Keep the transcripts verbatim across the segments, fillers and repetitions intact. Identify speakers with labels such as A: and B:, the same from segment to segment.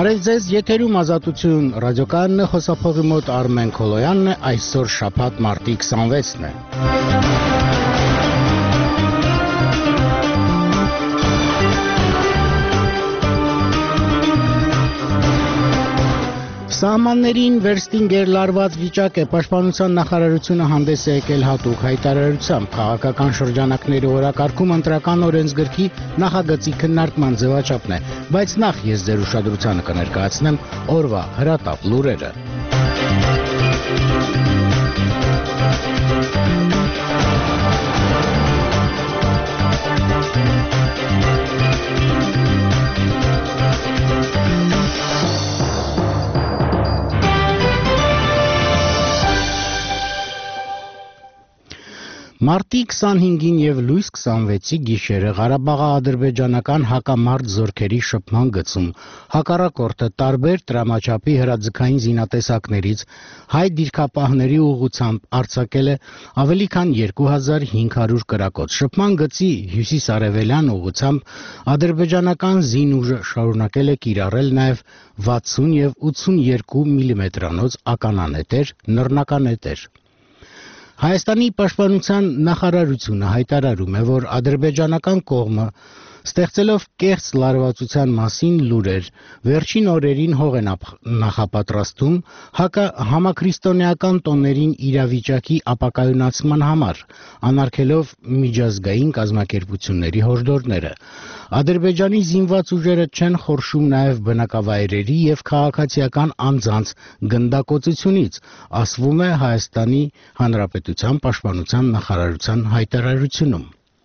A: Բարև ձեզ, եթերում Ազատություն ռադիոկայանն է, խոսափողի մոտ Արմեն Քոլոյանն է, այսօր շաբաթ մարտի քսանվեցն է։ Սահմաններին վերստին գերլարված վիճակ է, Պաշտպանության նախարարությունը հանդես է եկել հատուկ հայտարարությամբ, քաղաքական շրջանակների օրակարգում ընտրական օրենսգրքի նախագծի քննարկման ձևաչափն է, բայց նախ ես ձեր ուշադրությանը կներկայացնեմ օրվա հրատապ լուրերը։ Մարտի քսանհինգին և լույս քսանվեցի գիշերը Ղարաբաղաադրբեջանական հակամարտ զորքերի շփման գծում հակառակորդը տարբեր տրամաչափի հրաձգային զինատեսակներից հայ դիրքապահների ուղղությամբ արձակել է ավելի քան երկու հազար հինգ հարյուր կրակոց։ Շփման գծի հյուսիսարևելյան ուղղությամբ ադրբեջանական զինուժը շարունակել է կիրառել նաև վաթսուն և ութսունյոթ միլիմետրանոց ականանետեր, նռնականետեր։ Հայաստանի պաշտպանության նախարարությունը հայտարարում է, որ ադրբեջանական կողմը ստեղծելով կեղծ լարվածության մասին լուրեր, վերջին օրերին հող է նախապատրաստում համաքրիստոնեական տոներին իրավիճակի ապակայունացման համար, անարգելով միջազգային կազմակերպությունների հորդորները։ Ադրբեջանի զինված ուժերը չեն խորշում նաև բնակավայրերի և քաղաքացիական անձանց գնդակոծությունից, ասվում է Հայաստանի Հանրապետության պաշտպանության նախարարության հայտարարությունում։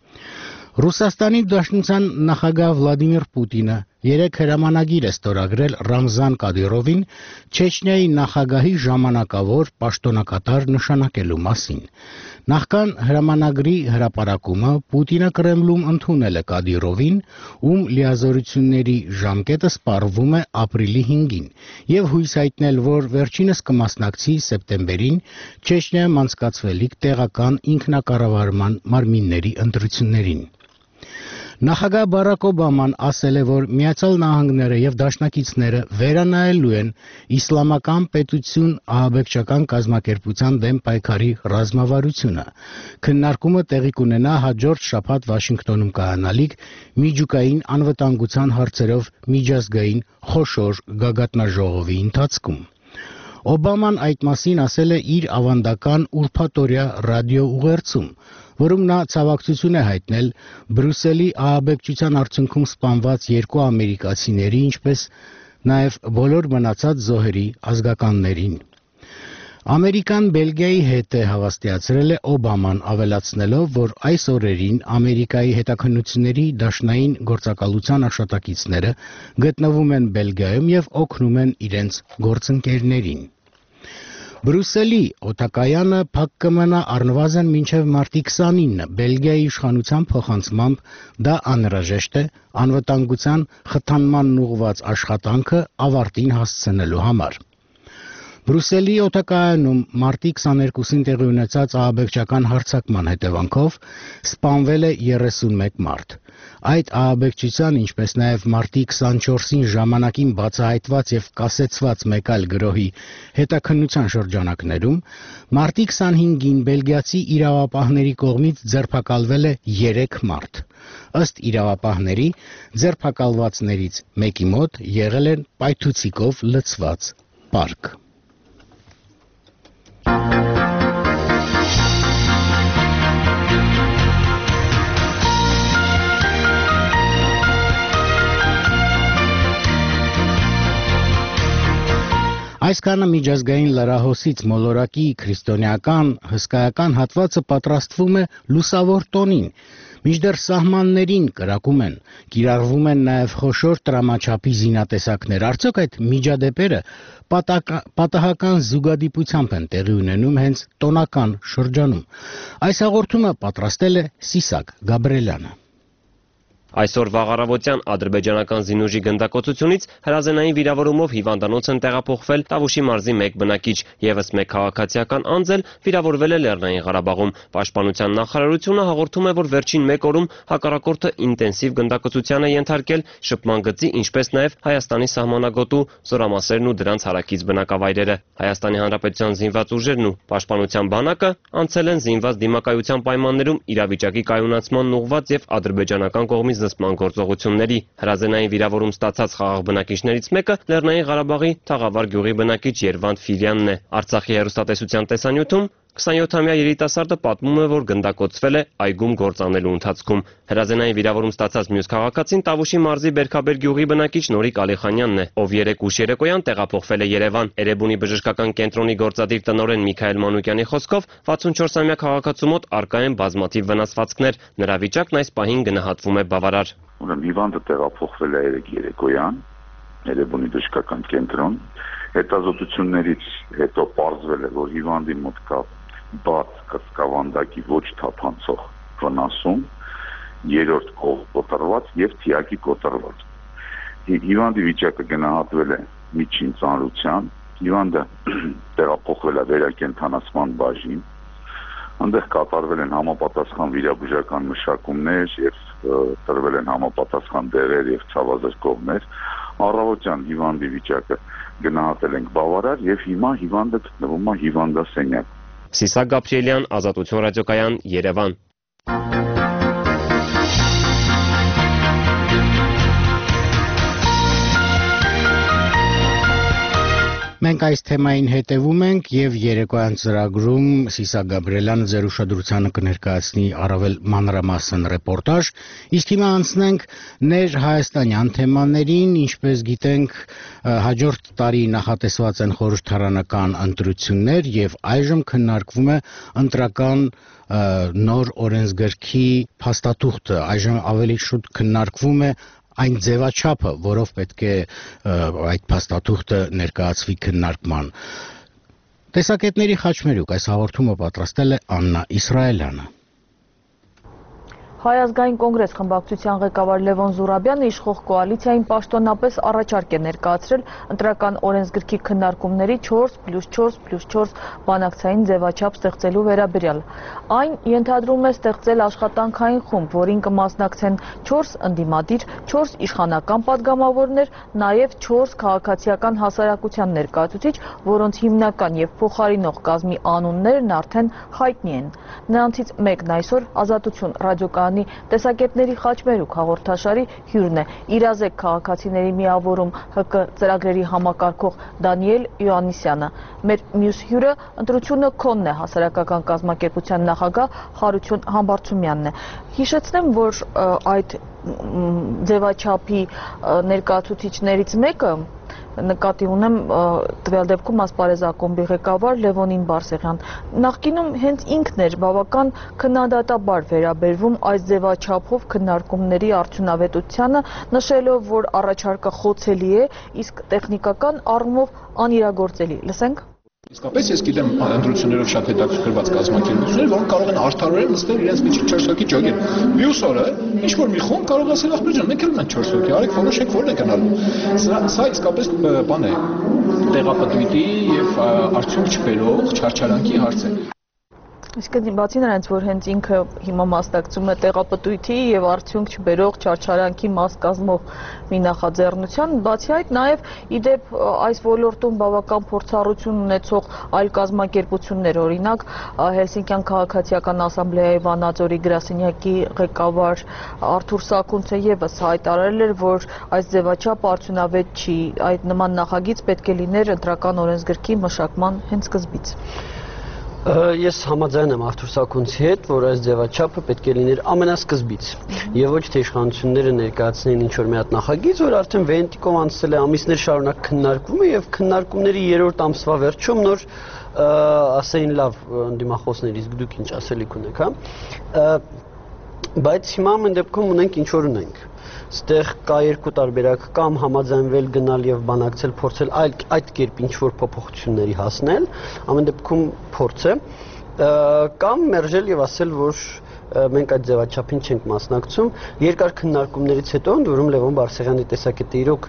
A: Ռուսաստանի Դաշնության նախագահ Վլադիմիր Պուտինը երեկ հրամանագիր է ստորագրել Ռամզան Կադիրովին Չեչնիայի նախագահի ժամանակավոր պաշտոնակատար նշանակելու մասին։ Նախքան հրամանագրի հրապարակումը Պուտինը Կրեմլում ընդունել է Կադիրովին, ում լիազորությունների ժամկետը սպառվում է ապրիլի հինգին, և հույս հայտնել, որ վերջինս կմասնակցի սեպտեմբերին Չեչնիայում անցկացվելիք տեղական ինքնակառավարման մարմինների ընտրություններին։ Նախագահ Բարակ Օբաման ասել է, որ Միացյալ Նահանգները և դաշնակիցները վերանայելու են իսլամական պետություն ահաբեկչական կազմակերպության դեմ պայքարի ռազմավարությունը։ Քննարկումը տեղի կունենա հաջորդ շաբաթ Վաշինգտոնում կայանալիք միջուկային անվտանգության հարցերով միջազգային խոշոր գագաթնաժողովի ընթացքում։ Օբաման այդ մասին ասել է իր ավանդական ուրբաթօրյա ռադիո ուղերձում, որում նա ցավակցություն է հայտնել Բրյուսելի ահաբեկչության արդյունքում սպանված երկու ամերիկացիների, ինչպես նաև բոլոր մնացած զոհերի ազգականներին։ Ամերիկան Բելգիայի հետ է հավաստիացրել է Օբաման, ավելացնելով, որ այս օրերին Ամերիկայի հետաքննությունների դաշնային գործակալության աշխատակիցները գտնվում են Բելգիայում և օգնում են իրենց գործընկերներին։ Բրյուսելի օդակայանը փակ կմնա առնվազն մինչև մարտի քսանինը, Բելգիայի իշխանության փոխանցմամբ դա անհրաժեշտ է անվտանգության խթանմանն ուղղված աշխատանքը ավարտին հասցնելու համար։ Բրյուսելի օդակայանում մարտի քսաներկուսին տեղի ունեցած ահաբեկչական հարձակման հետևանքով սպանվել է երեսունմեկ մարդ։ Այդ ահաբեկչության, ինչպես նաև մարտի քսանչորսին ժամանակին բացահայտված և կասեցված մեկ այլ գրոհի հետաքննության շրջանակներում մարտի քսանհինգին բելգիացի իրավապահների կողմից ձերբակալվել է երեք մարդ։ Ըստ իրավապահների, ձերբակալվածներից մեկի մոտ եղել են պայթուցիկով լցված պարկ։ Այսքանը միջազգային լրահոսից մոլորակի քրիստոնեական հսկայական հատվածը պատրաստվում է լուսավոր տոնին, մինչդեռ սահմաններին կրակում են, կիրառվում են նաև խոշոր տրամաչափի զինատեսակներ, արդյոք այդ միջադեպերը պատահական զուգադիպությամբ են տեղի ունենում հենց տոնական շրջանում։ Այս հաղորդումը պատրաստել է Սիսակ Գաբրելյանը։
B: Այսօր վաղ առավոտյան ադրբեջանական զինուժի գնդակոծությունից հրազենային վիրավորումով հիվանդանոց են տեղափոխվել Տավուշի մարզի մեկ բնակիչ, ևս մեկ քաղաքացիական անձ էլ վիրավորվել է Լեռնային Ղարաբաղում։ Պաշտպանության նախարարությունը հաղորդում է, որ վերջին մեկ օրում հակառակորդը ինտենսիվ գնդակոծության է ենթարկել շփման գծի, ինչպես նաև Հայաստանի սահմանագոտու զորամասերն ու դրանց հարակից բնակավայրերը։ Հայաստանի Հանրապետության զինված ուժերն ու Պաշտպանության բանակը անցել են զինված դիմակայության պայմաններում իրավիճակի կայունացման ուղղված եւ ադրբեջանական կողմից զսպման գործողությունների։ Հրազենային վիրավորում ստացած խաղաղ բնակիչներից մեկը Լեռնային Ղարաբաղի Թաղավար գյուղի բնակիչ Երվանդ Ֆիրյանն է։ Արցախի հեռուստատեսության տեսանյութում քսանյոթամյա երիտասարդը պատմում է, որ գնդակոծվել է այգում գործ անելու ընթացքում։ Հրազենային վիրավորում ստացած մյուս քաղաքացին Տավուշի մարզի Բերքաբեր գյուղի բնակիչ Նորիկ Ալիխանյանն է, ով երեկ ուշ երեկոյան տեղափոխվել է Երևան։ Էրեբունի բժշկական կենտրոնի գործադիր տնօրեն Միքայել Մանուկյանի խոսքով վաթսունչորսամյա քաղաքացու մոտ առկա են բազմաթիվ վնասվածքներ։ Նրա վիճակն այս պահին գնահատվում է բավարար։
C: Ուրեմն հիվանդը տեղափոխվել է երեկ երեկոյան Էրեբունի բժշկական կենտրոն։ Հետազոտություններից հետո պարզվել է, որ հիվանդի մոտ կա բաց կրծքավանդակի ոչ թափանցող վնասում, երրորդ կողմ կոտրված եւ թիակի կոտրված։ Հիվանդի վիճակը գնահատվել է միջին ծանրության, հիվանդը տեղափոխվել է վերակենդանացման բաժին, այնտեղ կատարվել են համապատասխան վիրաբուժական մշակումներ եւ տրվել են համապատասխան դեղեր եւ ցավազրկողներ։ Առավոտյան հիվանդի վիճակը գնահատել ենք բավարար եւ հիմա հիվանդը գտնվում է հիվանդասենյակում։
B: Սիսակ Գաբրիելյան, Ազատություն ռադիոկայան, Երևան։
A: Մենք այս թեմային հետևում ենք եւ երեկոյան ծրագրում Սիսակ Գաբրիելյանը ձեր ուշադրությանը կներկայացնի առավել մանրամասն ռեպորտաժ, իսկ հիմա անցնենք ներհայաստանյան թեմաներին, ինչպես գիտենք, հաջորդ տարի նախատեսված են խորհրդարանական ընտրություններ եւ այժմ քննարկվում է ընտրական նոր օրենսգրքի փաստաթուղթը, այժմ ավելի շուտ քննարկվում է այն ձևաչափը, որով պետք է այդ փաստաթուղթը ներկայացվի քննարկման։ Տեսակետների խաչմերուկ այս հաղորդումը պատրաստել է Աննա Իսրայելյանը։
D: Հայ ազգային կոնգրես խմբակցության ղեկավար Լևոն Զուրաբյանը իշխող կոալիցիային պաշտոնապես առաջարկ է ներկայացրել ընտրական օրենսգրքի քննարկումների չորս պլյուս չորս պլյուս չորս բանակցային ձևաչափ ստեղծելու վերաբերյալ։ Այն ենթադրում է ստեղծել աշխատանքային խումբ, որին կմասնակցեն չորս ընդդիմադիր, չորս իշխանական падգամավորներ, նաև չորս քաղաքացիական հասարակության ներկայացուցիչ, որոնց հիմնական եւ փոխարինող կազմի անուններն արդեն հայտնի են։ Նրանցից մեկն այսօր Ազատություն ռադիոկայանի տեսակետների խաչմերուկ հաղորդաշարի հյուրն է, իրազեկ քաղաքացիների միավորում ՀԿ ծրագրերի համակարգող Դանիել Յոաննիսյանը։ Մեր մյուս հյուրը ընտրությունը քոնն է հասարակական կազմակերպության նախագահ Խարություն Համբարձումյանն է։ Հիշեցնեմ, որ այդ ձևաչափի ներկայացուցիչներից մեկը նկատի ունեմ տվյալ դեպքում ասպարեզ ակումբի ղեկավար Լևոնին Բարսեղյան։ Նախկինում հենց ինքն էր բավական քննադատաբար վերաբերվում այս ձևաչափով քննարկումների արդյունավետությանը, նշելով, որ առաջարկը խոցելի է, իսկ տեխնիկական առումով անիրագործելի։ Լսենք։
E: Իսկապես ես գիտեմ ընտրություններով շատ հետաքրքրված կազմակերպություններ, որոնք կարող են արդարորեն նստել իրենց միջի չորս հոգի ճոգեն։ Մյուս օրը ինչ որ մի խումբ կարող ասել ախպեր ջան, մենք էլ ունենք չորս հոգի, արեք որոշեք որն է գնալու։ Սա իսկապես բան է, տեղապտույտի եւ արդյունք չբերող չարչարանքի հարց է։
D: Իսկ բացի նրանից, որ հենց ինքը հիմա մասնակցում է տեղապտույտի եւ արդյունք չբերող չարչարանքի մաս կազմող մի նախաձեռնության, բացի այդ նաեւ իդեպ այս ոլորտում բավական փորձառություն ունեցող այլ կազմակերպություններ, օրինակ Հելսինկյան քաղաքացիական ասամբլեայի Վանաձորի գրասենյակի ղեկավար Արթուր Սաքունցը եւս հայտարարել էր, որ այս ձևաչափը արդյունավետ չի, այդ նման նախագիծ պետք է լիներ ընտրական օրենսգրքի մշակման հենց սկզբից։
F: Ես համաձայն եմ Արթուր Սաքունցի հետ, որ այս ձևաչափը պետք է լիներ ամենասկզբից եւ ոչ թե իշխանությունները ներկայացնեն ինչ-որ մի հատ նախագիծ, որ արդեն վենտիկով անցել է ամիսներ շարունակ քննարկվում է եւ քննարկումների երրորդ ամսվա վերջում նոր ասեին լավ ընդդիմախոսներ, իսկ դուք ինչ ասելիք ունեք, հա։ Բայց հիմա ամեն դեպքում ունենք ինչ որ ունենք։ Ստեղ կա երկու տարբերակ, կամ համաձայնվել գնալ եւ բանակցել, փորձել այլ այդ կերպ ինչ որ փոփոխությունների հասնել, ամեն դեպքում փորձ է, Կամ մերժել եւ ասել, որ մենք այդ ձևաչափին չենք մասնակցում։ Երկար քննարկումներից հետո ընդ որում Լևոն Բարսեղյանի տեսակետը իրոք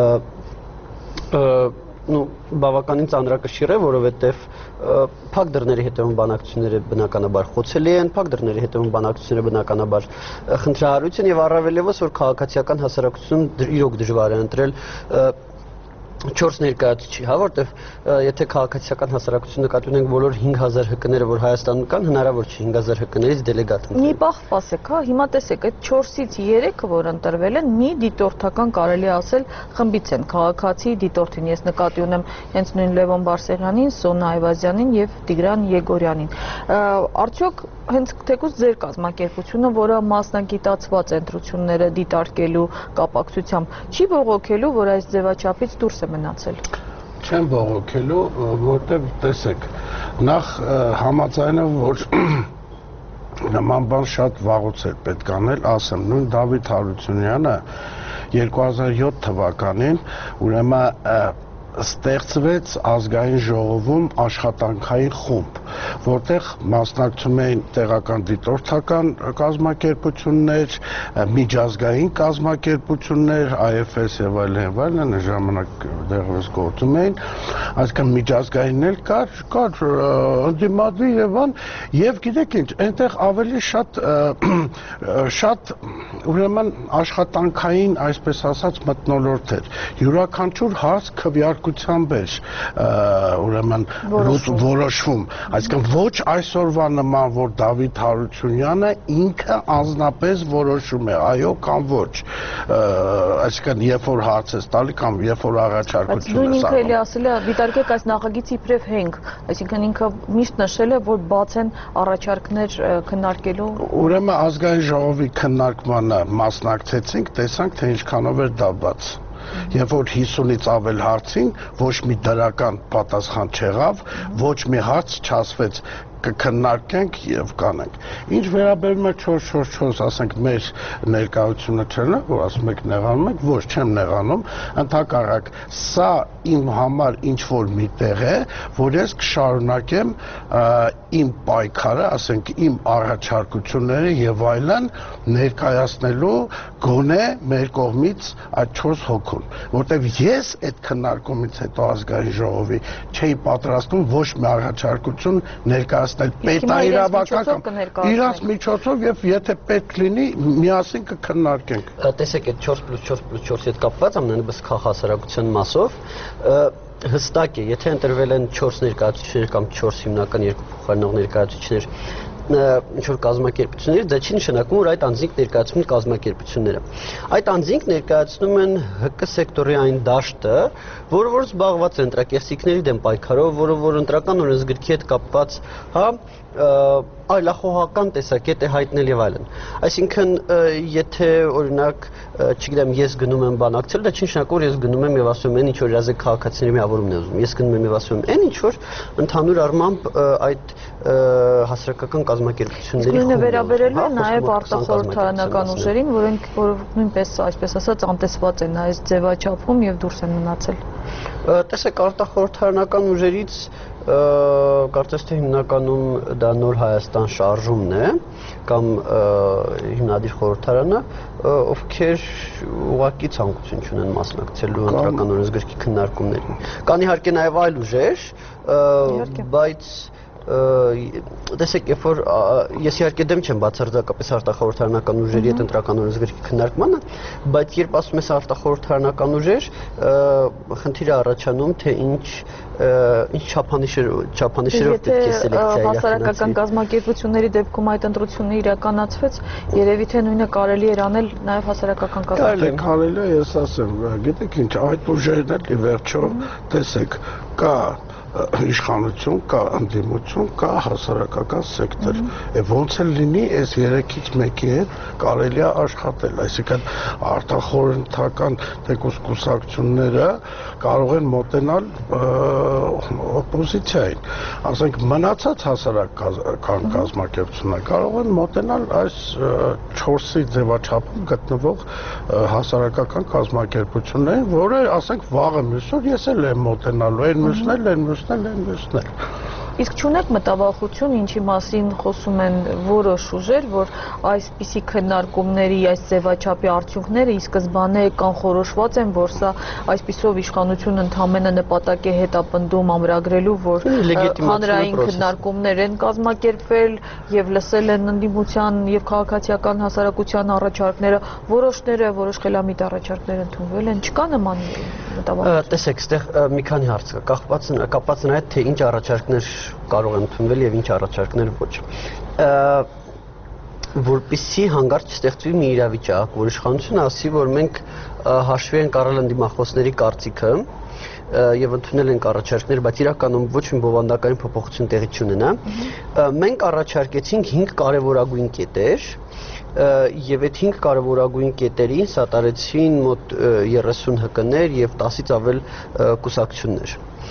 F: ну բավականին ծանրակշիռ է, որովհետև փակ դռների հետևում բանակցությունները բնականաբար խոցելի են, փակ դռների հետևում բանակցությունները բնականաբար խնդրահարույց են եւ առավել եւս որ քաղաքացիական հասարակություն իրոք դժվար է ընտրել չորս ներկայացուցիչ, հա, որտեվ եթե քաղաքացիական հասարակություն նկատի ունենք բոլոր հինգ հազար հկները, որ Հայաստանում կան, հնարավոր չէ հինգ հազար հկներից դելեգատ ընտրել։
D: Մի պահ սպասեք, հա, հիմա տեսեք, այդ չորսից երեքը, որ ընտրվել են, մի դիտորդական կարելի ասել խմբից են, քաղաքացի դիտորդին։ Ես նկատի ունեմ հենց նույն Լևոն Բարսեղյանին, Սոնա Այվազյանին եւ Տիգրան Եգորյանին։ Արդյոք հենց թեկուզ ձեր կազմակերպությունը, որը մասնագիտացված ընտրությունները դիտարկելու կապակցությամբ, չի բողոքելու, որ այս ձևաչափից դուրս է մնացել։
G: Չեմ բողոքելու, որտեղ տեսեք, նախ համաձայնեմ, որ նման բան շատ վաղուց էր պետք անել, ասեմ, նույն Դավիթ Հարությունյանը երկու հազար յոթ թվականին ուրեմն ստեղծվեց ազգային ժողովում աշխատանքային խումբ, որտեղ մասնակցում էին տեղական դիտորդական կազմակերպություններ, միջազգային կազմակերպություններ, այ էֆ էս եւ այլն եւ այլն, ժամանակ դեռևս գործում էին, այսինքն միջազգայինն էլ կար, կար ընդդիմադի եւ ան, եւ գիտեք ինչ, այնտեղ ավելի շատ շատ ուրեմն աշխատանքային, այսպես ասած, մթնոլորտ էր։ Յուրաքանչյուր հարց քվեարկությամբ էր ուրեմն որոշվում, այսինքն ոչ այսօրվա նման, որ Դավիթ Հարությունյանը ինքը անձնապես որոշում է, այո կամ ոչ, այսինքն երբ որ հարց է տալի կամ երբ որ առաջարկություն է
D: սարքում։ Բայց նույն ինքը էլի ասել է, դիտարկեք այս նախագիծի իբրև հենք, այսինքն ինքը միշտ նշել է, որ բաց են առաջարկներ քննարկելու։
G: Ուրեմն ազգային ժողովի քննարկմանը մասնակցեցինք, տեսանք, թե ինչքանով էր դա բաց։ Երբ որ հիսունից ավել հարցին ոչ մի դրական պատասխան չեղավ, ոչ մի հարց չասվեց կքննարկենք եւ կանենք։ Ինչ վերաբերում է չորս չորս չորս, ասենք մեր ներկայությունը չնա, որ ասում եք նեղանում եք, ոչ չեմ նեղանում, ընդհակառակ սա իմ համար ինչ որ մի տեղ է, որ ես կշարունակեմ իմ պայքարը, ասենք իմ առաջարկությունները եւ այլն ներկայացնելու գոնե մեր կողմից այդ չորս հոգուն, որտեվ ես այդ քննարկումից հետո ազգային ժողովի չէի պատրաստում ոչ մի առաջարկություն ներկայացնել պետաիրավական իրանց միջոցով եւ եթե պետք լինի միասին կքննարկենք։
F: Տեսեք այդ չորս պլյուս չորս պլյուս չորսի հետ կապված ամենաբս քաղաքասարակության մասով հստակ է, եթե ընտրվել են չորս ներկայացուցիչներ կամ չորս հիմնական երկու փոխարինող ներկայացուցիչներ ինչ-որ կազմակերպություններ, դա չի նշանակում, որ այդ անձինք ներկայացնում են կազմակերպությունները։ Այդ անձինք ներկայացնում են ՀԿ սեկտորի այն դաշտը, որը որ զբաղված է ընտրակերտիկների դեմ պայքարով, որը որ ընտրական օրենսգրքի հետ կապված, հա, այլախոհական տեսակետ է հայտնել եւ այլն։ Այսինքն, եթե օրինակ, չգիտեմ, ես գնում եմ բանակցել, դա չի նշանակում, որ ես գնում եմ եւ ասում եմ, ինչ որ իրազեկ քաղաքացիների միավորումն է ուզում։ Ես գնում եմ եւ ասում եմ, այն ինչ որ ընդհանուր առմամբ այդ հասարակական կազմակերպությունների
D: Նույնը վերաբերելու է նաեւ արտախորհրդարանական ուժերին, որոնք որ նույնպես, այսպես ասած, անտեսված են այս ձևաչափում եւ դուրս են մնացել։
F: Տեսեք, արտախորհրդարանական ուժերից կարծես թե հիմնականում դա Նոր Հայաստան շարժումն է կամ հիմնադիր խորհրդարանը, ովքեր ուղղակի ցանկություն չունեն մասնակցելու ընտրական օրենսգրքի քննարկումներին։ Կան իհարկե նաև այլ ուժեր, բայց տեսեք, երբ որ ես իհարկե դեմ չեմ բացարձակապես արտախորհրդարանական ուժերի հետ ընտրական օրենսգրքի քննարկմանը, բայց երբ ասում ես արտախորհրդարանական ուժեր, խնդիր է առաջանում, թե ինչ ինչ չափանիշերով պետք է սելեկցիա իրականացվի։
D: Հասարակական կազմակերպությունների դեպքում այդ ընտրությունը իրականացվեց, երևի թե նույնը կարելի էր անել նաև հասարակական
G: կազմակերպությունների։ Կարելի է, ես ասեմ, գիտեք ինչ, այդ ուժերն էլ ի վերջո, տեսեք, կա իշխանություն, կա ընդդիմություն, կա հասարակական սեկտոր։ Եվ ոնց էլ լինի, այս երեքից մեկի հետ կարելի է աշխատել, այսինքն արտախորհրդական թեկուզ կուսակցությունները կարող են մոտենալ օպոզիցիային, ասենք մնացած հասարակական կազմակերպությունները կարող են մոտենալ այս չորսի ձևաչափում գտնվող հասարակական կազմակերպություններին, որը ասենք վաղը մյուսօր ես էլ եմ մոտենալու, այն մյուսն էլ, այն մյուսն էլ, այն մյուսն էլ։
D: Իսկ չունեք մտավախություն, ինչի մասին խոսում են որոշ ուժեր, որ այսպիսի քննարկումների, այս ձևաչափի արդյունքները ի սկզբանե կանխորոշված են, որ սա այսպիսով իշխանությունը ընդամենը նպատակ է հետապնդում ամրագրելու, որ հանրային քննարկումներ են կազմակերպվել եւ լսել են ընդդիմության եւ քաղաքացիական հասարակության առաջարկները, որոշները, որոշ խելամիտ առաջարկներ ընդունվել են, չկա նման մտավախություն։
F: Տեսեք, այստեղ մի քանի հարց կա, կապված կապված նրա հետ, թե ինչ առաջարկներ կարող են ընդունվել եւ ինչ առաջարկներ ոչ։ Որպեսզի հանգարց չստեղծվի մի իրավիճակ, որ իշխանությունը ասի, որ մենք հաշվի ենք առել ընդդիմախոսների կարծիքը եւ ընդունել ենք առաջարկներ, բայց իրականում ոչ մի բովանդակային փոփոխություն տեղի չունենա։ Մենք առաջարկեցինք հինգ կարևորագույն կետեր եւ այդ հինգ կարևորագույն կետերին սատարեցին մոտ երեսուն հկներ եւ տասից ավել կուսակցություններ։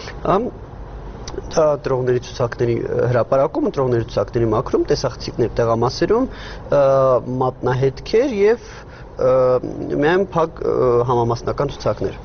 F: Դա տրողների ցուցակների հրապարակում, տրողների ցուցակների մակրում, տեսախցիկներ տեղամասերում, մատնահետքեր եւ միայն փակ համամասնական ցուցակներ։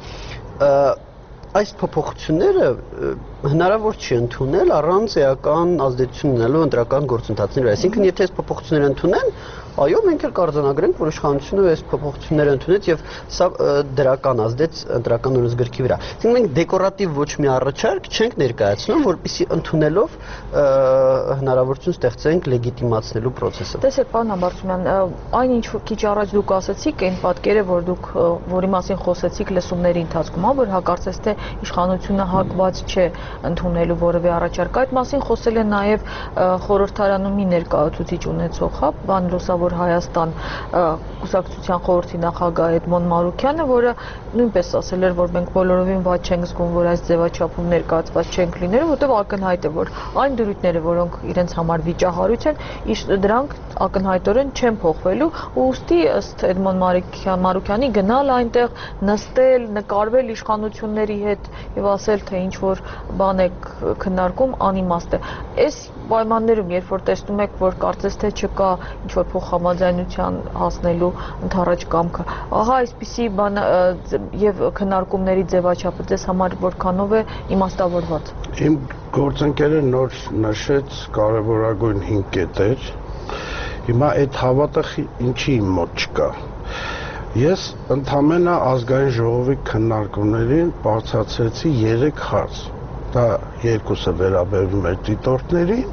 F: Այս փոփոխությունները հնարավոր չի ընդունել առանց էական ազդեցություն ունենալու ընտրական գործընթացների։ Այսինքն, եթե այս փոփոխությունները ընդունեն, այո, մենք էլ կարձանագրենք, որ իշխանությունը այս փոփոխությունները ընդունեց եւ սա դրական ազդեց ընտրական օրենսգրքի վրա։ Այսինքն, մենք դեկորատիվ ոչ մի առաջարկ չենք ներկայացնում, որպեսզի ընդունելով հնարավորություն ստեղծենք լեգիտիմացնելու process-ը։
D: Տեսեք, պարոն Համբարձումյան, այն ինչ քիչ առաջ դուք ասացիք, այն պատկերը, որ դուք որի մասին խոսեցիք լսումների ընթացքում, հա, որ հակարծես թե իշխանությունը հակված չէ ընդունելու որևէ առաջարկ։ Այդ մասին խոսել է նաև խորհրդարանում մի ներկայացուցիչ ունեցող, հա, բան Լուսավոր Հայաստան կուսակցության խորհրդի նախագահ Էդմոն Մարուքյանը, որը նույնպես ասել էր, որ մենք բոլորովին ված չենք զգում, որ այս ձևաչափում ներկայացված չենք լինելու, որտեղ ակնհայտ է, որ այն դրույթները, որոնք իրենց համար վիճահարույց են, դրանք ակնհայտորեն չեն փոխվելու, ու ուստի ըստ Էդմոն Մարուքյանի գնալ այնտեղ, նստել, նկարվել իշխանությունների հետ եւ ասել, թե ինչ որ բան է քննարկում, անիմաստ է։ Այս պայմաններում, երբ որ տեսնում եք, որ կարծես թե չկա ինչ որ փոխհամաձայնության հասնելու ընդառաջ կամքը, ահա այսպիսի բան եւ քննարկումների ձևաչափը ձեզ համար որքանով է իմաստավորված։
G: Իմ գործընկերը նոր նշեց կարևորագույն հինգ կետեր։ Հիմա այդ հավատը ինչի իմ մոտ չկա։ Ես ընդամենը ազգային ժողովի քննարկումներին բարձրացրեցի երեք հարց։ Դա երկուսը վերաբերում էր դիտորդներին,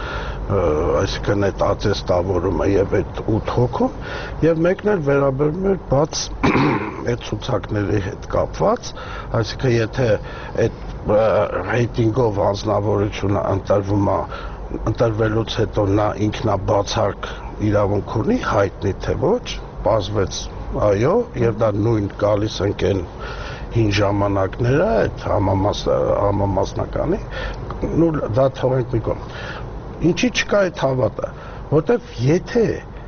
G: այսինքն այդ ատեստավորումը եւ այդ ութ հոգում, եւ մեկն էլ վերաբերում էր բաց այդ ցուցակների հետ կապված, այսինքն եթե այդ ռեյտինգով անձնավորությունը ընտրվում է, ընտրվելուց հետո նա ինքնաբացարկ իրավունք ունի, հայտնի թե ոչ, պարզվեց այո, եւ դա նույն գալիս ենք այն հին ժամանակները, այդ համամասնականի, նու դա թողենք մի կողմ։ Ինչի չկա այդ հավատը, որտեվ եթե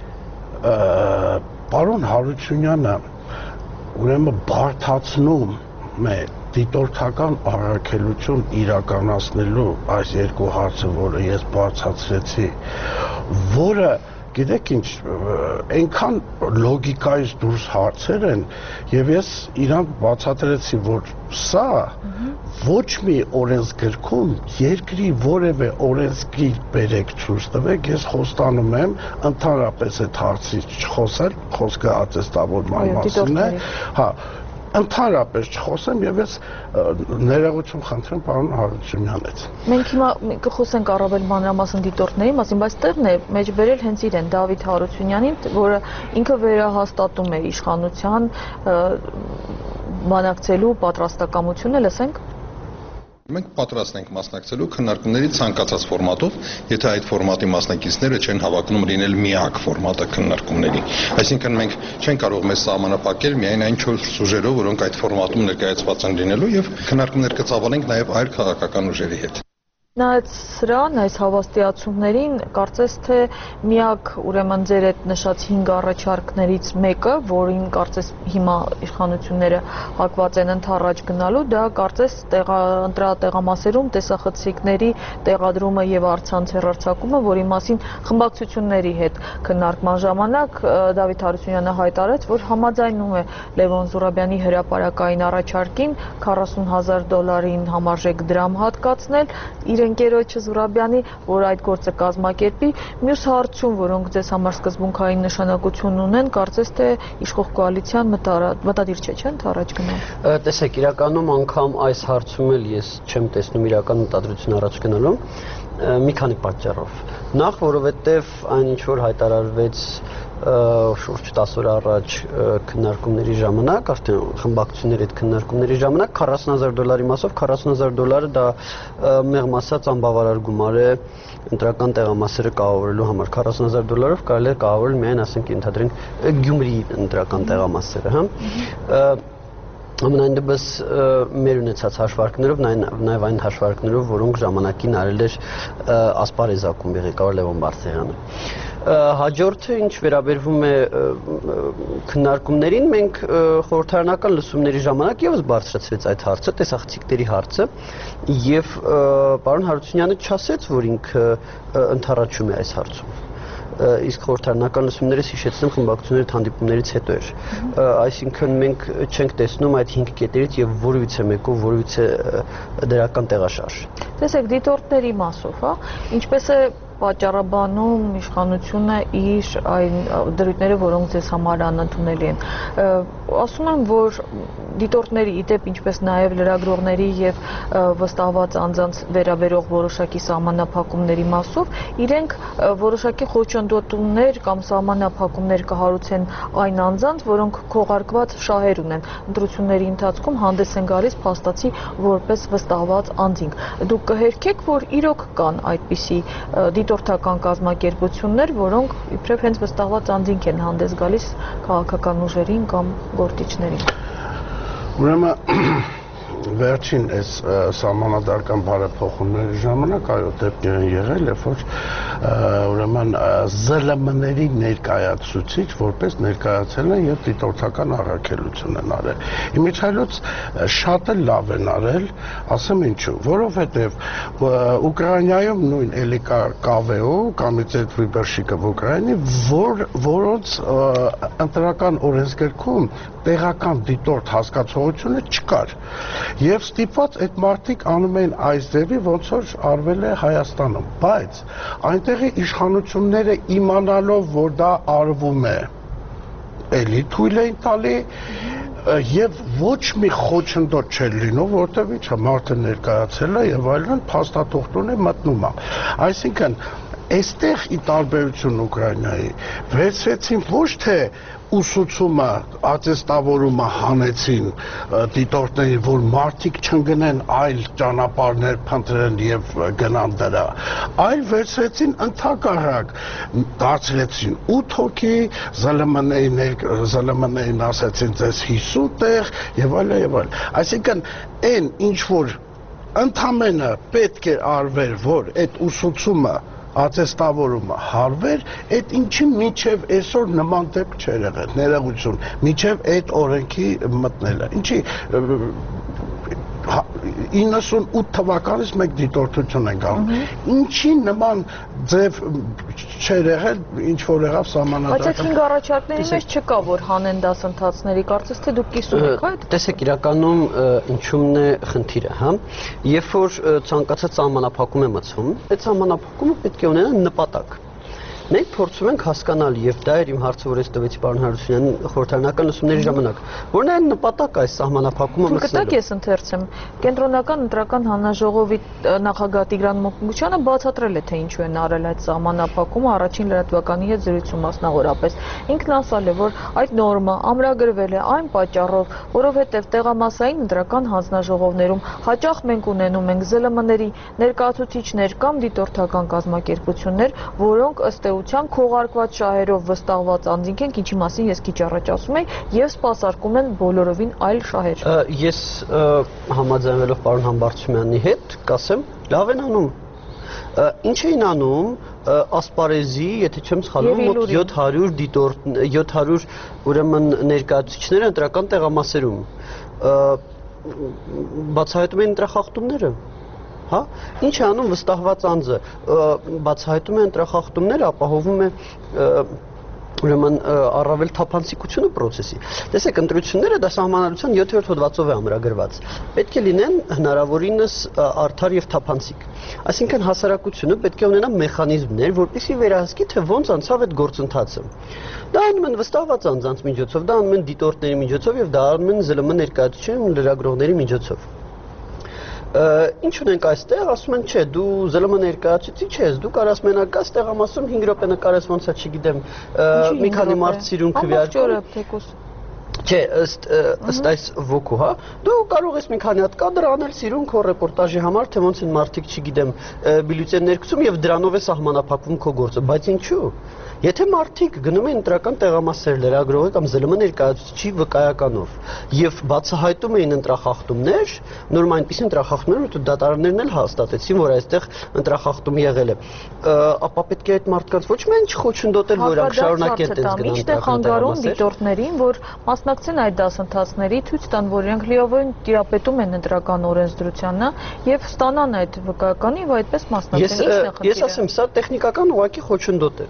G: պարոն Հարությունյանը ուրեմն բարդացնում է դիտորդական առաքելություն իրականացնելու այս երկու հարցը, որը ես բարձրացրեցի, որը գիտեք ինչ, այնքան լոգիկայից դուրս հարցեր են, եւ ես իրան բացատրեցի, որ սա ոչ մի օրենսգրքում երկրի որևէ օրենսգիր բերեք ցույց տվեք, ես խոստանում եմ ընդհանրապես այդ հարցից չխոսել, խոսքը ատեստավորման մասին է, հա, ընդհանրապես չխոսեմ եւ ես ներողություն խնդրեմ պարոն Հարությունյանից։
D: Մենք հիմա կխոսենք առավել մանրամասն դիտորդների մասին, բայց տեղն է մեջբերել հենց իրեն Դավիթ Հարությունյանին, որը ինքը վերահաստատում է իշխանության բանակցելու պատրաստակամությունը, լսենք։
H: Մենք պատրաստ ենք մասնակցելու քննարկումների ցանկացած ֆորմատով, եթե այդ ֆորմատի մասնակիցները չեն հավակնում լինել միակ ֆորմատը քննարկումների։ Այսինքն մենք չենք կարող մեզ սահմանափակել միայն այն չորս ուժերով, որոնք այդ ֆորմատում ներկայացված են լինելու, եւ քննարկումներ կծավալենք նաեւ այլ քաղաքական ուժերի հետ։
D: Նայած սրան, այս հավաստիացումներին, կարծես թե միակ ուրեմն ձեր այդ նշած հինգ առաջարկներից մեկը, որին կարծես հիմա իշխանությունները հակված են ընդառաջ գնալու, դա կարծես ընտրատեղամասերում տեսախցիկների տեղադրումը եւ առցանց հեռարձակումը, որի մասին խմբակցությունների հետ քննարկման ժամանակ Դավիթ Հարությունյանը հայտարարեց, որ համաձայնում է Լևոն Զուրաբյանի հրապարակային առաջարկին քառասուն հազար դոլարին համարժեք դրամ հատկացնել, իր իր ընկերոջը Զուրաբյանի, որ այդ գործը կազմակերպի։ Մյուս հարցում, որոնք ձեզ համար սկզբունքային նշանակություն ունեն, կարծես թե իշխող կոալիցիան մտադիր չէ, չէ՞, առաջ գնալ։
F: Տեսեք, իրականում անգամ այս հարցում էլ ես չեմ տեսնում իրական մտադրություն առաջ գնալու մի քանի պատճառով։ Նախ, որովհետև այն ինչ որ հայտարարվեց շուրջ տասը օր առաջ քննարկումների ժամանակ, արդեն խմբակցությունների հետ քննարկումների ժամանակ քառասուն հազար դոլարի մասով քառասուն հազար դոլարը դա մեղմ ասած անբավարար գումար է ընտրական տեղամասերը կառավարելու համար։ քառասուն հազար դոլարով կարելի է կառավարել միայն, ասենք, ենթադրենք Գյումրիի ընտրական տեղամասերը, հա։ Ամենայն դեպս մեր ունեցած հաշվարկներով, նաև այն հաշվարկներով, որոնք ժամանակին արել էր Ասպարեզ ակումբի ղեկավար Լևոն Բարսեղյանը։ Հաջորդը, ինչ վերաբերվում է քննարկումներին, մենք խորհրդարանական լսումների ժամանակ ևս բարձրացվեց այդ հարցը, տեսախցիկների հարցը, եւ պարոն Հարությունյանը չասեց, որ ինքը ընդառաջում է այս հարցում։ Իսկ խորհրդարանական լսումներս հիշեցնեմ խմբակցությունների հանդիպումներից հետո էր։ Այսինքն մենք չենք տեսնում այդ հինգ կետերից եւ որևիցե մեկով որևիցե դրական տեղաշարժ։
D: Տեսեք, դիտորդների մասով, հա, ինչպես է պատճառաբանում իշխանությունը իր այն դրույթները, որոնք ձեզ համար անընդունելի են։ Ասում եմ, որ դիտորդների իդեպ, ինչպես նաև լրագրողների եւ վստահված անձանց վերաբերող որոշակի սահմանափակումների մասով, իրենք որոշակի խոչընդոտումներ կամ սահմանափակումներ կհարուցեն այն անձանց, որոնք քողարկված շահեր ունեն։ Ընտրությունների ընթացքում հանդես են գալիս փաստացի որպես վստահված անձինք։ Դուք կհերքեք, որ իրոք կան այդպիսի դիտորդական կազմակերպություններ, որոնք իբրև հենց վստահված անձինք են հանդես գալիս քաղաքական ուժերին կամ գործիչներին։
G: Ուրեմն վերջին այս սահմանադրական բարեփոխումների ժամանակ այո դեպք են եղել, երբ որ ուրեմն ԶԼՄ-ների ներկայացուցիչ որպես ներկայացել են եւ դիտորդական առաքելություն են արել։ Իմիջիայլոց շատ էլ լավ են արել, ասեմ ինչու, որովհետեւ Ուկրաինայում նույն Էլիկա Կավեո Կոմիտետ Վիբերշիկը Ուկրաինի, որ որոնց ընտրական օրենսգրքում տեղական դիտորդ հասկացողությունը չկար։ Եվ ստիպված այդ մարդիկ անում են այս ձևի, ոնց որ արվել է Հայաստանում, բայց այնտեղի իշխանությունները իմանալով, որ դա արվում է, էլի թույլ էին տալի եւ ոչ մի խոչընդոտ չէր լինում, որտեղ իչա մարդը ներկայացել է եւ այլն փաստաթղթուն է մտնում է։ Այսինքն այստեղ ի տարբերություն Ուկրաինայի վերցրեցին ոչ թե ուսուցումը, ատեստավորումը հանեցին դիտորդների, որ մարդիկ չընկնեն այլ ճանապարհներ փնտրեն եւ գնան դրա, այլ վերցրեցին ընդհակառակ դարձրեցին ութ հոգի, ԶԼՄ-ներին ասեցին ձեզ հիսուն տեղ եւ այլ եւ այլ։ Այսինքն այն ինչ որ ընդամենը պետք է արվեր, որ այդ ուսուցումը ատեստավորումը հարվեր, այդ ինչի միջև այսօր նման դեպք չէր եղել, ներողություն, միջև այդ օրենքի մտնելը։ Ինչի իննսունութ թվականից մեկ դիտորդություն ենք անում։ Ինչի նման ձև չէր եղել, ինչ որ եղավ սահմանադրական։
D: Բայց այդ հինգ առաջարկների մեջ չկա, որ հանեն դասընթացների, կարծես թե դուք կիսում եք այդ։
F: Տեսեք, իրականում ինչումն է խնդիրը, հա։ Երբ որ ցանկացած սահմանափակում է մտցվում, այդ սահմանափակումը պետք է ունենա նպատակ։ Մենք փորձում ենք հասկանալ, եւ դա էր իմ հարցը, որ ես տվեցի պարոն Հարությունյանին խորհրդարանական լսումների ժամանակ, որն է նպատակը այս սահմանափակումը մտցնելու։
D: Գտակ ես ընթերցեմ։ Կենտրոնական ընտրական հանրաժողովի նախագահ Տիգրան Մոկունչյանը բացատրել է, թե ինչու են արել այդ սահմանափակումը առաջին լրատվականի հետ զրույցում մասնավորապես։ Ինքն ասել է, որ այդ նորմը ամրագրվել է այն պատճառով, որովհետև տեղամասային ընտրական հանձնաժողովներում հաճախ մենք ունենում ենք ԶԼՄ-ների ներկայացուցիչներ կամ դիտորդական կազմակերպություններ, որոնք ըստ էության քողարկված շահերով վստահված անձինք են, ինչի մասին ես քիչ առաջ ասում էի, եւ սպասարկում են բոլորովին այլ շահեր։
F: Ես համաձայնվելով պարոն Համբարձումյանի հետ կասեմ, լավ են անում։ Ինչ էին անում ասպարեզի, եթե չեմ սխալվում, մոտ յոթ հարյուր դիտորդ, յոթ հարյուր ուրեմն ներկայացուցիչները ընտրական տեղամասերում բացահայտում են ընտրախախտումները։ Հա, ինչ է անում վստահված անձը, բացահայտում է ընտրախախտումները, ապահովում է ուրեմն առավել թափանցիկությունը process-ի։ Տեսեք, ընտրությունները դա սահմանադրության յոթերորդ հոդվածով է ամրագրված։ Պետք է լինեն հնարավորինս արդար եւ թափանցիկ։ Այսինքն հասարակությունը պետք է ունենա մեխանիզմներ, որպեսզի վերահսկի, թե ոնց անցավ այդ գործընթացը։ Դա անում են վստահված անձանց միջոցով, դա անում են դիտորդների միջոցով եւ դա անում են ԶԼՄ ներկայացուցիչ լրագրողների միջոցով։ Ինչ ունենք այստեղ, ասում են, չէ, դու ԶԼՄ ներկայացուցիչ ես, դու կարաս մենակ գաս տեղամասում հինգ րոպե նկարես ոնց է, չգիտեմ, մի քանի մարդ սիրուն քվեարկում։ Չէ, ըստ ըստ այս ոգու, հա, դու կարող ես մի քանի հատ կադր անել սիրուն քո ռեպորտաժի համար, թե ոնց են մարդիկ, չգիտեմ, բյուլետեն ներկցում եւ դրանով է սահմանափակվում քո գործը, բայց ինչու։ Եթե մարդիկ գնում են ընտրական տեղամասեր լրագրողի կամ ԶԼՄ ներկայացուցիչի վկայականով եւ բացահայտում էին ընտրախախտումներ, նորմալ այնպիսի ընտրախախտումներ, որ դատարաններն էլ հաստատեցին, որ այստեղ ընտրախախտում եղել է, ապա պետք է այդ մարդկանց ոչ միայն չխոչընդոտել, որ նրանք շարունակեն տես գնան
D: ընտրական տեղամասեր, դիտորդներին, որ մասնակցեն այդ դասընթացների, ցույց տան, որ իրենք լիովին տիրապետում են ընտրական օրենսդրությանը եւ ստանան այդ վկայականի եւ այդպես մասնակցեն։ Ինչն է խնդիրը։
F: Ես ասեմ, սա տեխնիկական ուղղակի խոչընդոտ է։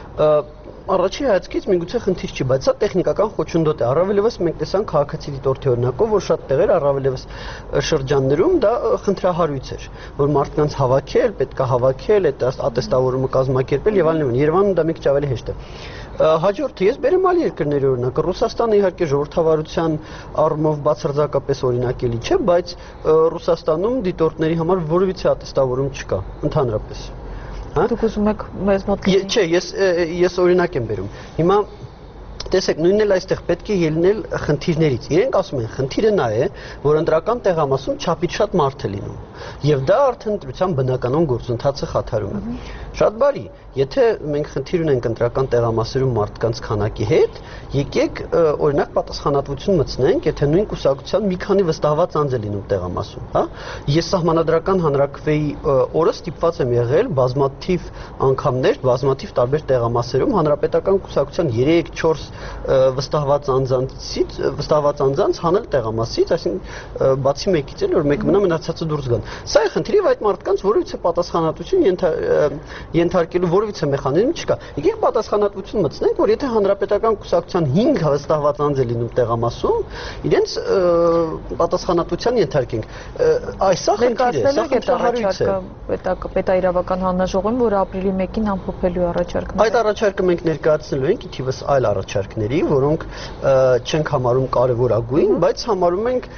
F: Առաջի հայացքից միգուցե խնդիր չի, բայց սա տեխնիկական խոչընդոտ է։ Առավելևս մենք տեսանք քաղաքացի դիտորդի օրինակով, որ շատ տեղեր առավելևս շրջաններում դա խնդրահարույց էր, որ մարդկանց հավաքել, պետքա հավաքել, այդ ատեստավորումը կազմակերպել եւ այլն։ Երևանում դա մի քիչ ավելի հեշտ է։ Հաջորդը ես բերեմ այլ երկրների օրինակը։ Ռուսաստանը իհարկե ժողովրդավարության առումով բացարձակապես օրինակելի չէ, բայց Ռուսաստանում դիտորդների համար որևիցե ատեստավորում չկա, ընդհանրապես։
D: Դուք ուզում եք մեզ մոտ
F: Չէ, ես ես օրինակ եմ բերում։ Հիմա տեսեք, նույնն էլ այստեղ պետք է ելնել խնդիրներից։ Իրենք ասում են, խնդիրը նա է, որ ընտրական տեղամասում չափից շատ մարդ է լինում, եւ դա արդեն ընտրության բնականon գործընթացը խաթարում է։ Շատ բարի, եթե մենք խնդիր ունենք ընտրական տեղամասերում մարդկանց քանակի հետ, եկեք օրինակ պատասխանատվություն մտցնենք, եթե նույն կուսակցության մի քանի վստահված անձ է լինում տեղամասում, հա։ Ես սահմանադրական հանրակրվեի օրը ստիպված եմ եղել բազմաթիվ անգամներ, բազմաթիվ տարբեր տեղամասերում հանրապետական կուսակցության երեք չորս վստահված անձանցից, վստահված անձանց հանել տեղամասից, այսինքն բացի մեկից էլ որ մեկը մնա մնացածը դուրս գան։ Սա է խնդիրը, այդ մարդկանց որևիցե պատասխանատվություն ենթարկելու որևիցե մեխանիզմ չկա։ Եկեք պատասխանատվություն մտցնենք, որ եթե հանրապետական կուսակցության հինգ վստահված անձ է լինում տեղամասում, իրենց պատասխանատվության ենթարկենք։ Այս սա խնդիր է, սա խնդրահարույց է։
D: Պետաիրավական հանձնաժողովին, որ ապրիլի մեկին ամփոփելու առաջարկն է։
F: Այդ առաջարկը մենք ներկայացնելու ենք ի թիվս այլ առաջարկների, որոնք չենք համարում կարևորագույն, բայց համարում ենք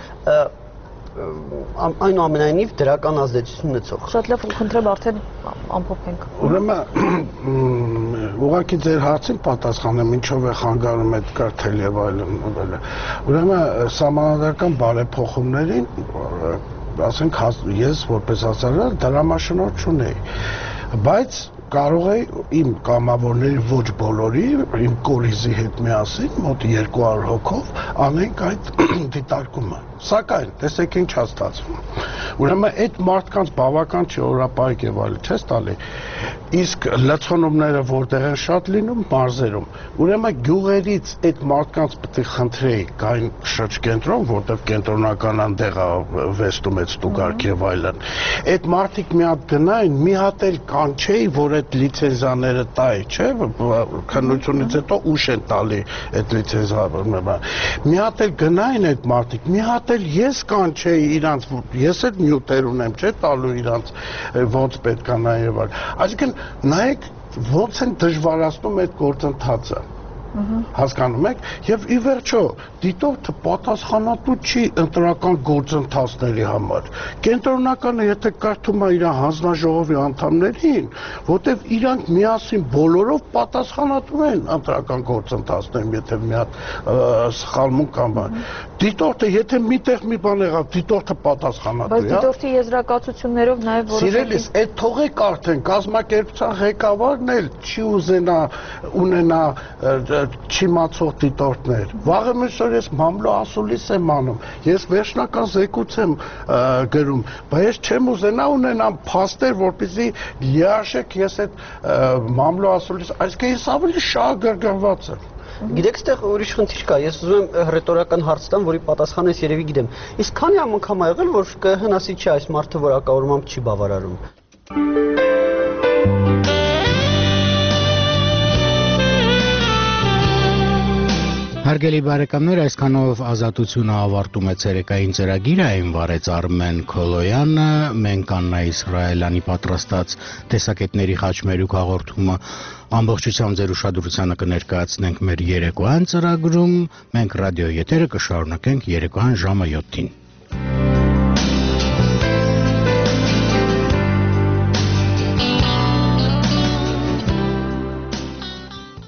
F: այնուամենայնիվ դրական ազդեցություն ունեցող։
D: Շատ լավ, խնդրեմ արդեն ամփոփենք։
G: Ուրեմն ուղղակի ձեր հարցին պատասխանեմ, ինչով է խանգարում այդ կարթել եւ այլն։ Ուրեմն սահմանադրական բարեփոխումներին, ասենք, ես որպես հասարակ դրամաշնորհ չունեի, բայց կարող է իմ կամավորների ոչ բոլորի, իմ կորիզի հետ միասին, մոտ երկու հարյուր հոգով անենք այդ դիտարկումը։ Սակայն, տեսեք ինչ է ստացվում։ Ուրեմն այդ մարդկանց բավական չի օրապայք եւ այլ չես տալի։ Իսկ լցոնումները որտեղ են շատ լինում, մարզերում։ Ուրեմն գյուղերից այդ մարդկանց պետք է խնդրեի կային շրջկենտրոն, որտեղ կենտրոնական անդեղա վեստում է ստուգարք եւ այլն։ Այդ մարդիկ մի հատ գնային, մի հատ էլ կանչեի, որ այդ լիցենզիաները տայի, չէ՞, քննությունից հետո ուշ են տալի այդ լիցենզիաները։ Մի հատ էլ գնային այդ մարդիկ, մի հատ էլ ես կանչեի իրանց, ես էլ նյութեր ունեմ, չէ՞, տալու իրանց ոնց պետք է նայել։ Այսինքն նայեք ոնց են դժվարացնում այդ գործընթացը։ Հասկանում եք, եւ ի վերջո դիտորդը պատասխանատու չի ընտրական գործընթացների համար։ Կենտրոնականը եթե կարդում է իր հանձնաժողովի անդամներին, որտեվ իրանք միասին բոլորով պատասխանատու են ընտրական գործընթացներին, եթե մի հատ սխալմունք կամ դիտորդը եթե միտեղ մի բան եղավ, դիտորդը պատասխանատու է։
D: Բայց դիտորդի եզրակացություններով նաեւ որոշ
G: Սիրելիս, այդ թողեք արդեն կազմակերպության ղեկավարն էլ չի ուզենա ունենա չիմացող դիտորդներ։ Վաղը միշտ ես մամլո ասուլիս եմ անում, ես վերջնական զեկույց եմ գրում, բայց չեմ ուզենա ունենամ փաստեր, որպեսզի լիարժեք ես այդ մամլո ասուլիս, այսինքն ես ավելի շատ գրգռված եմ։
F: Գիտեք, այստեղ ուրիշ խնդիր կա, ես ուզում եմ ռետորական հարց տամ, որի պատասխանը ես երևի գիտեմ։ Իսկ քանի անգամ ա եղել, որ կհնասի չի այս մարդը որակավորմամբ չի բավարարում։
A: Հարգելի բարեկամներ, այսքանով ազատությունը ավարտում է ցերեկային ծրագիրը, այն վարեց Արմեն Քոլոյանը, մենք Աննա Իսրայելյանի պատրաստած տեսակետների խաչմերուկ հաղորդումը ամբողջությամբ ձեր ուշադրությանը կներկայացնենք մեր երեկոյան ծրագրում, մենք ռադիո եթերը կշարունակենք երեկոյան ժամը յոթին։